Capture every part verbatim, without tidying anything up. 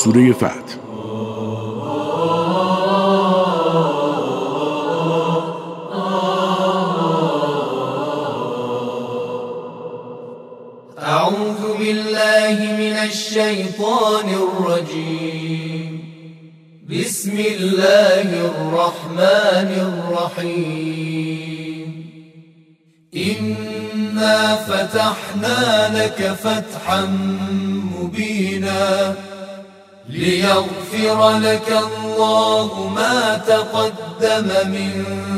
سوره فتح. اعوذ بالله من الشیطان الرجیم. بسم الله الرحمن الرحیم. إنا فتحنا لك فتحا مبينا ليغفر لك الله ما تقدم من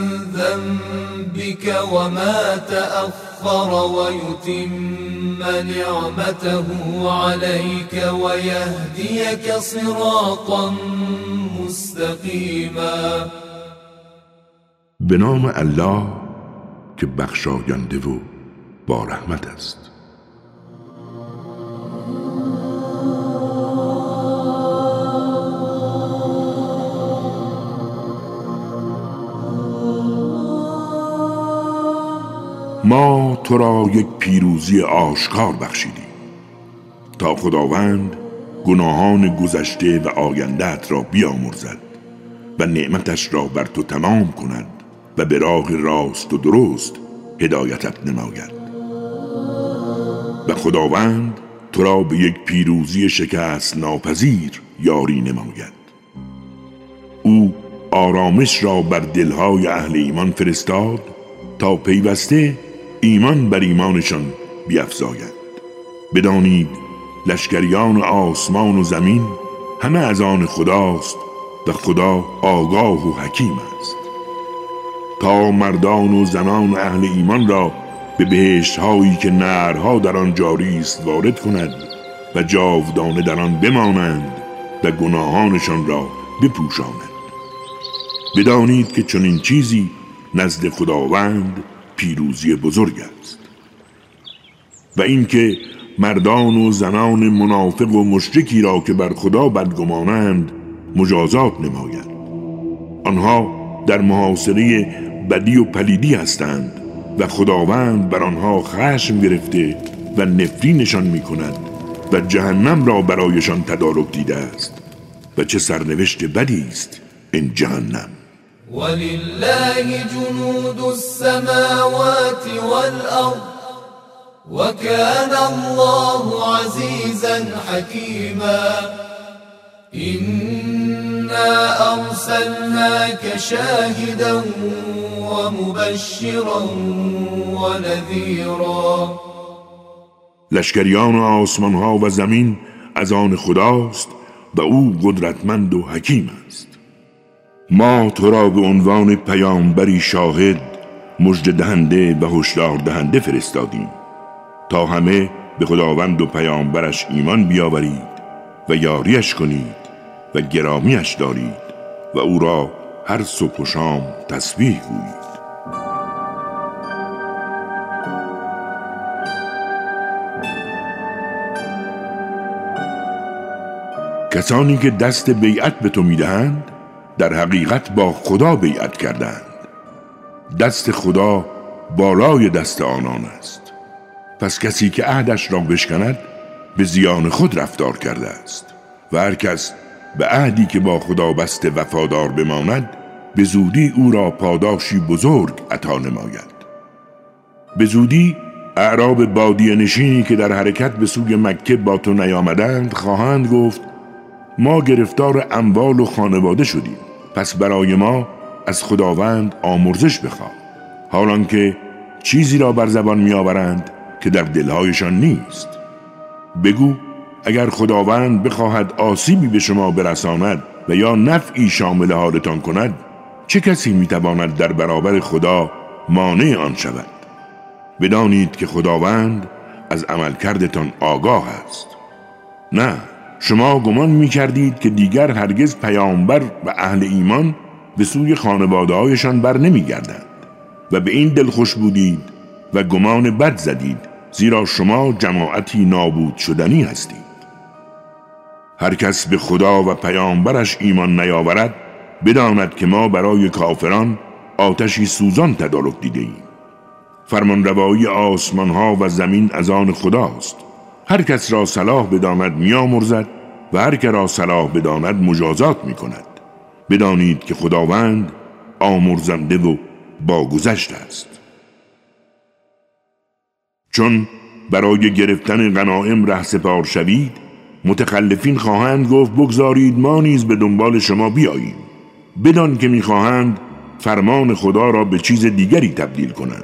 ذنبك وما تأخر ويتم نعمته عليك ويهديك صراطا مستقيما. به نام الله که بخشاینده و با رحمت است. ما تو را یک پیروزی آشکار بخشیدیم تا خداوند گناهان گذشته و آینده‌ات را بیامرزد و نعمتش را بر تو تمام کند و به راه راست و درست هدایتت نماید. و خداوند تو را به یک پیروزی شکست ناپذیر یاری نماید. او آرامش را بر دلهای اهل ایمان فرستاد تا پیوسته ایمان بر ایمانشان بیفزاید. بدانید لشکریان آسمان و زمین همه از آن خداست و خدا آگاه و حکیم است. تا مردان و زنان اهل ایمان را به بهشت هایی که نهرها در آن جاری است وارد کند و جاودانه در آن بمانند و گناهانشان را بپوشاند. بدانید که چنین چیزی نزد خداوند پیروزی بزرگ است. و اینکه مردان و زنان منافق و مشرکی را که بر خدا بدگمانند مجازات نماید. آنها در محاصره بدی و پلیدی هستند و خداوند بر آنها خشم گرفته و نفرینشان می کند و جهنم را برایشان تدارک دیده است و چه سرنوشت بدی است این جهنم. ولله جنود السماوات والأرض وكان الله عزيزا حكيما. إنا أرسلناك شاهدا ومبشرا ونذيرا. لشکریان آسمان ها و زمین از آن خداست و او قدرتمند و حکیم است. ما تو را به عنوان پیامبری شاهد، مژده دهنده و هشدار دهنده فرستادیم تا همه به خداوند و پیامبرش ایمان بیاورید و یاریش کنید و گرامیش دارید و او را هر صبح و شام تسبیح گویید. کسانی که دست بیعت به تو میدهند در حقیقت با خدا بیعت کردند. دست خدا بالای دست آنان است. پس کسی که عهدش را بشکند به زیان خود رفتار کرده است و هر کس به عهدی که با خدا بسته وفادار بماند به زودی او را پاداشی بزرگ عطا نماید. به زودی اعراب بادیه نشینی که در حرکت به سوی مکه با تو نیامدند خواهند گفت ما گرفتار اموال و خانواده شدیم، پس برای ما از خداوند آمرزش بخواه. حالان که چیزی را بر زبان می آورند که در دلهایشان نیست. بگو اگر خداوند بخواهد آسیبی به شما برساند و یا نفعی شامل حالتان کند، چه کسی می تواند در برابر خدا مانع آن شود؟ بدانید که خداوند از عملکردتان آگاه است. نه، شما گمان می کردید که دیگر هرگز پیامبر و اهل ایمان به سوی خانواده هایشان بر نمی گردند و به این دل خوش بودید و گمان بد زدید، زیرا شما جماعتی نابود شدنی هستید. هر کس به خدا و پیامبرش ایمان نیاورد بداند که ما برای کافران آتشی سوزان تدارک دیده ایم. فرمانروایی آسمان ها و زمین از آن خداست. هر کس را صلاح بداند میامرزد و هر که را صلاح بداند مجازات می کند. بدانید که خداوند آمرزنده و باگذشت است. چون برای گرفتن غنایم رهسپار شوید، متخلفین خواهند گفت بگذارید ما نیز به دنبال شما بیاییم. بدان که میخواهند فرمان خدا را به چیز دیگری تبدیل کنند.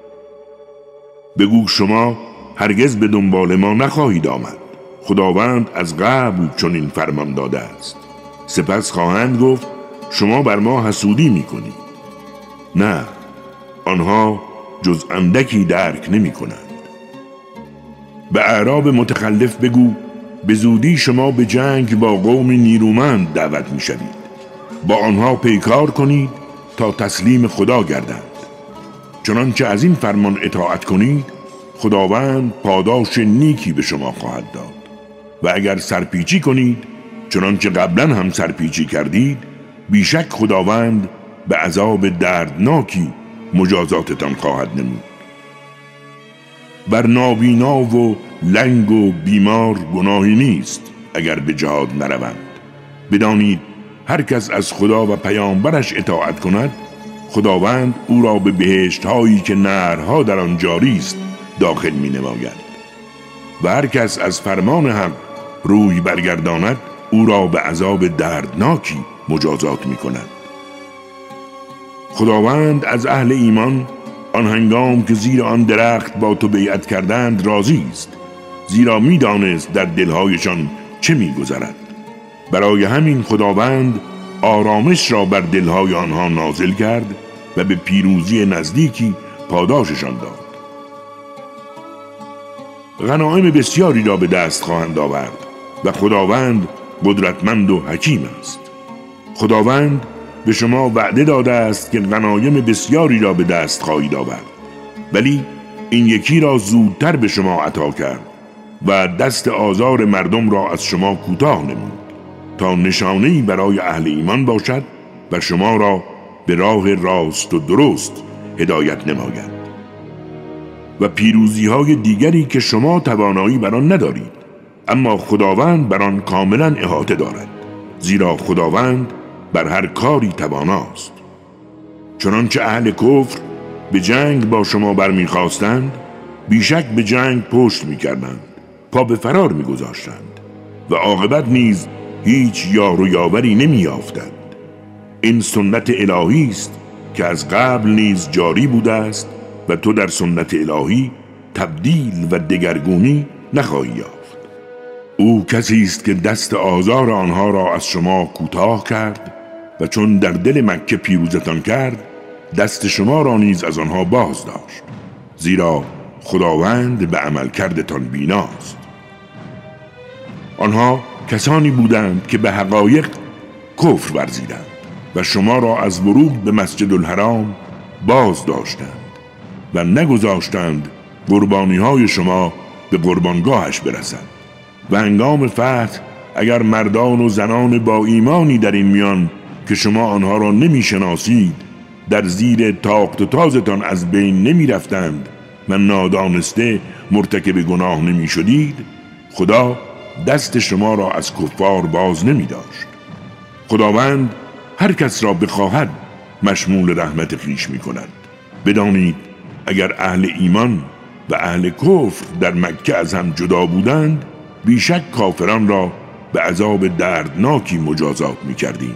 بگو شما هرگز به دنبال ما نخواهید آمد. خداوند از قبل چنین فرمان داده است. سپس خواهند گفت شما بر ما حسودی میکنید. نه، آنها جز اندکی درک نمی کنند. به اعراب متخلف بگو به زودی شما به جنگ با قوم نیرومند دعوت می شوید. با آنها پیکار کنید تا تسلیم خدا گردند. چنانچه از این فرمان اطاعت کنید، خداوند پاداش نیکی به شما خواهد داد. و اگر سرپیچی کنید چنانچه قبلا هم سرپیچی کردید، بیشک خداوند به عذاب دردناکی مجازاتتان خواهد نمود. بر نابینا و لنگ و بیمار گناهی نیست اگر به جهاد نروند. بدانید هر کس از خدا و پیامبرش اطاعت کند، خداوند او را به بهشت هایی که نهرها در آن جاری است داخل می نماید. و هر کس از فرمان حق روی برگرداند، او را به عذاب دردناکی مجازات می کند. خداوند از اهل ایمان آن هنگام که زیر آن درخت با تو بیعت کردند راضی است، زیرا می دانست در دلهایشان چه می گذرد. برای همین خداوند آرامش را بر دلهای آنها نازل کرد و به پیروزی نزدیکی پاداششان داد. غنایم بسیاری را به دست خواهند آورد و خداوند قدرتمند و حکیم است. خداوند به شما وعده داده است که غنایم بسیاری را به دست خواهید آورد، ولی این یکی را زودتر به شما عطا کرد و دست آزار مردم را از شما کوتاه نمود تا نشانه‌ای برای اهل ایمان باشد و شما را به راه راست و درست هدایت نماید. و پیروزی های دیگری که شما توانایی بر آن ندارید، اما خداوند بر آن کاملا احاطه دارد، زیرا خداوند بر هر کاری تواناست. چنانچه اهل کفر به جنگ با شما برمیخواستند، بیشک به جنگ پشت میکردند، پا به فرار میگذاشتند و عاقبت نیز هیچ یار و یاوری نمیافتند. این سنت الهی است که از قبل نیز جاری بوده است و تو در سنت الهی تبدیل و دگرگونی نخواهی یافت. او کسی است که دست آزار آنها را از شما کوتاه کرد و چون در دل مکه پیروزتان کرد، دست شما را نیز از آنها باز داشت، زیرا خداوند به عمل کردتان بیناست. آنها کسانی بودند که به حقایق کفر ورزیدند و شما را از ورود به مسجد الحرام باز داشتند و نگذاشتند قربانی های شما به قربانگاهش برسند. و هنگام فتح اگر مردان و زنان با ایمانی در این میان که شما آنها را نمی شناسید در زیر تاخت و تازتان از بین نمی رفتند و نادانسته مرتکب گناه نمی شدید، خدا دست شما را از کفار باز نمی داشت. خداوند هر کس را بخواهد مشمول رحمت خویش می کند. بدانید اگر اهل ایمان و اهل کفر در مکه از هم جدا بودند، بیشک کافران را به عذاب دردناکی مجازات می کردیم.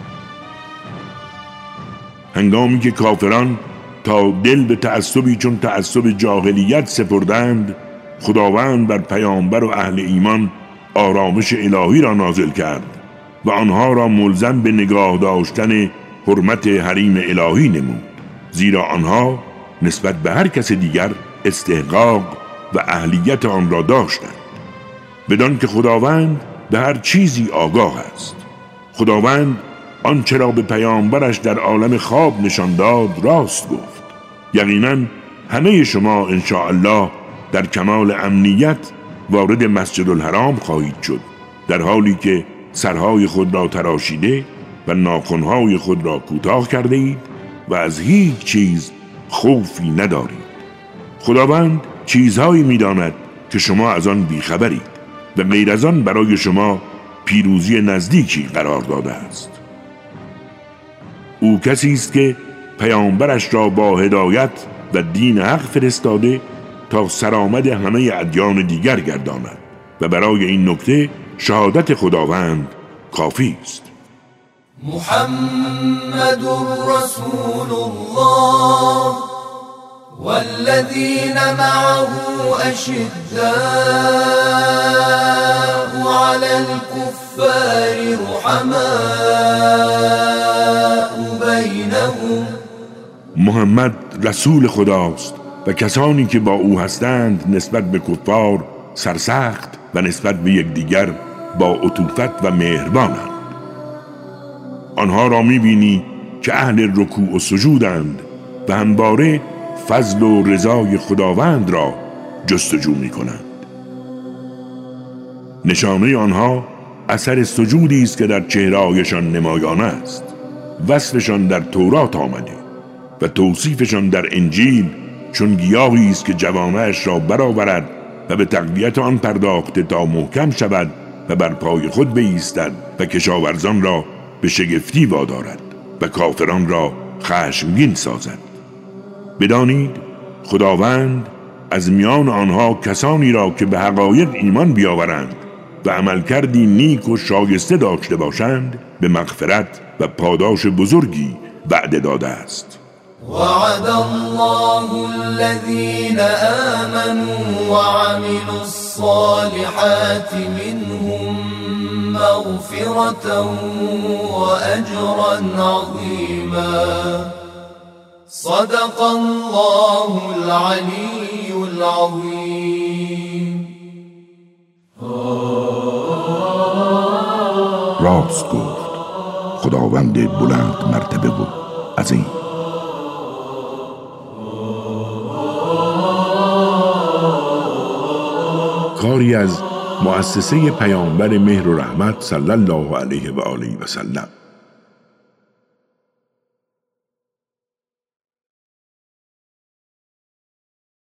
هنگامی که کافران تا دل به تعصبی چون تعصب جاهلیت سپردند، خداوند بر پیامبر و اهل ایمان آرامش الهی را نازل کرد و آنها را ملزم به نگاه داشتن حرمت حریم الهی نمود، زیرا آنها نسبت به هر کس دیگر استحقاق و اهلیت آن را داشتند. بدان که خداوند به هر چیزی آگاه است. خداوند آنچه را به پیامبرش در عالم خواب نشان داد راست گفت. یقینا همه شما انشاءالله در کمال امنیت وارد مسجد الحرام خواهید شد، در حالی که سرهای خود را تراشیده و ناخنهای خود را کوتاه کرده اید و از هیچ چیز خوفی ندارید. خداوند چیزهایی می‌داند که شما از آن بیخبرید و غیر از آن برای شما پیروزی نزدیکی قرار داده است. او کسی است که پیامبرش را با هدایت و دین حق فرستاده تا سرآمد همه ادیان دیگر گرداند و برای این نکته شهادت خداوند کافی است. محمد رسول الله والذين معه أشداء على الكفار رحماء بينهم. محمد رسول خداست و کسانی که با او هستند نسبت به کفار سرسخت و نسبت به یکدیگر با عطوفت و مهربانند. آنها را می‌بینی که اهل رکوع و سجودند و همواره فضل و رضای خداوند را جستجو می‌کنند. نشانه آنها اثر سجودی است که در چهره‌هایشان نمایان است. وصفشان در تورات آمده و توصیفشان در انجیل چون گیاهی است که جوانه‌اش را برآورد و به تقویت آن پرداخته تا محکم شود و بر پای خود بایستد و کشاورزان را به شگفتی وادارد و کافران را خشمگین سازد. بدانید خداوند از میان آنها کسانی را که به حقایق ایمان بیاورند و عملکردی نیک و شایسته داشته باشند به مغفرت و پاداش بزرگی وعده داده است. وعد الله الذين آمنوا وعملوا الصالحات منهم مغفرة وأجرا عظيما. صدق الله العلي العظيم. راست گفت خداوند بلند مرتبه و عظیم. کاری از مؤسسه پیامبر مهر و رحمت صلی الله علیه و آله و سلم.